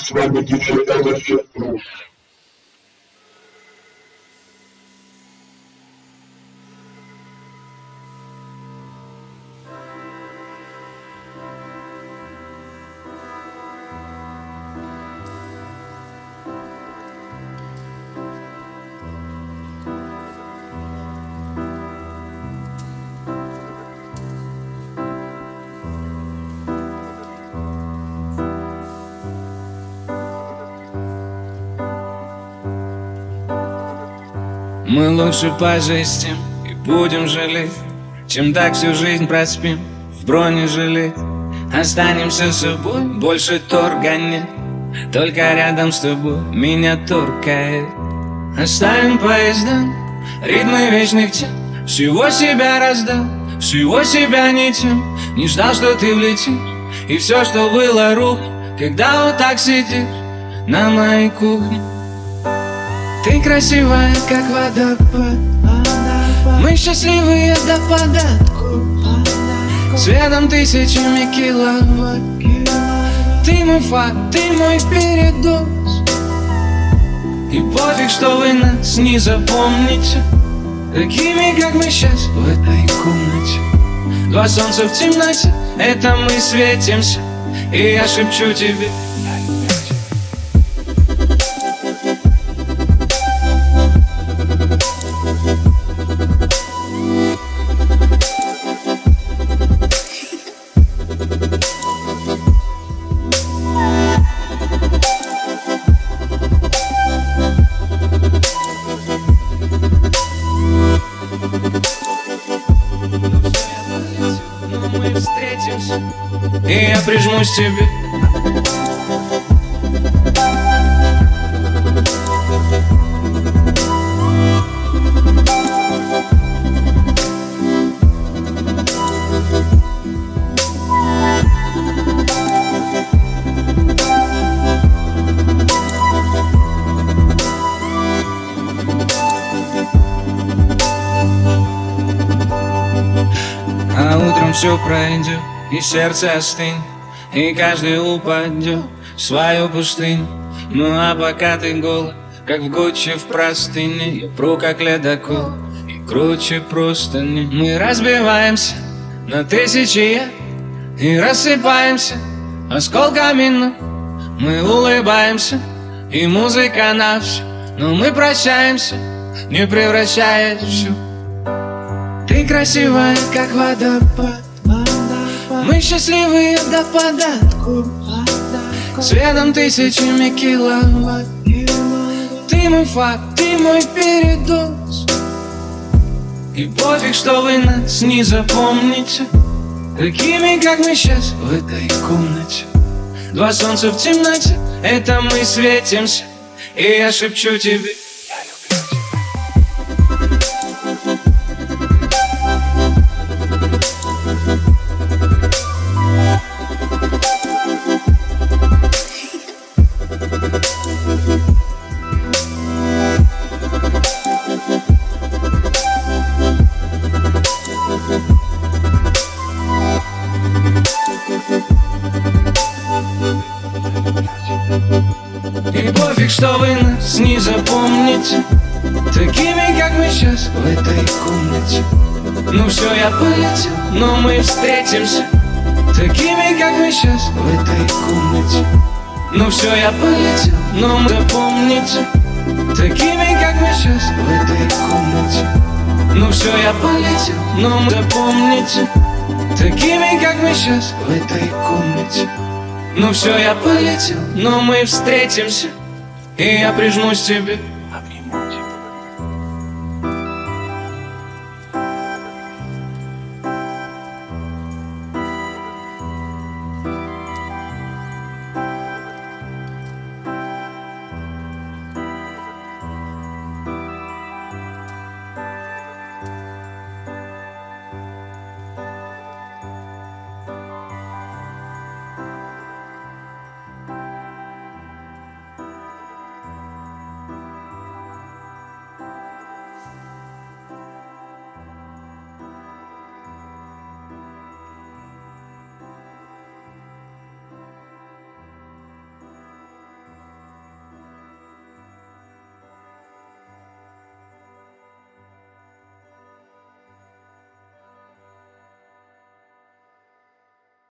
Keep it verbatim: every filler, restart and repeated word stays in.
С вами диджей Элла. Мы лучше пожестим и будем жалеть, чем так всю жизнь проспим в бронежилет. Останемся собой, больше торга нет, только рядом с тобой меня торкает. Оставим поезда, ритмы вечных тем, всего себя раздал, всего себя не тем. Не ждал, что ты влетишь, и все, что было, рухнет, когда вот так сидишь на моей кухне. Ты красивая, как водопад, мы счастливые до податку, светом тысячами киловатт. Ты мой факт, ты мой передоз, и пофиг, что вы нас не запомните, такими, как мы сейчас в этой комнате. Два солнца в темноте, это мы светимся, и я шепчу тебе: встретимся, и я прижмусь к тебе. А утром все пройдет, и сердце остынет, и каждый упадет в свою пустыню. Ну а пока ты голый, как в Гуччи в простыне, я пру как ледокол, и круче простыни. Мы разбиваемся на тысячи я, и рассыпаемся осколками, но мы улыбаемся, и музыка на все. Но мы прощаемся, не превращаясь в всю. Ты красивая, как водопад, мы счастливые до податку, светом тысячами киловатт. Ты мой факт, ты мой передоз, и пофиг, что вы нас не запомните, такими, как мы сейчас в этой комнате. Два солнца в темноте, это мы светимся, и я шепчу тебе: и пофиг, что вы нас не запомните, такими, как мы сейчас в этой комнате. Ну все, я полетел, но мы встретимся, такими, как мы сейчас в этой комнате. Ну все, я полетел, но мы запомните, такими, как мы сейчас в этой комнате. Ну все, я полетел, но мы запомните, такими, как мы сейчас в этой комнате. Ну все, я полетел, но мы встретимся, и я прижмусь к тебе.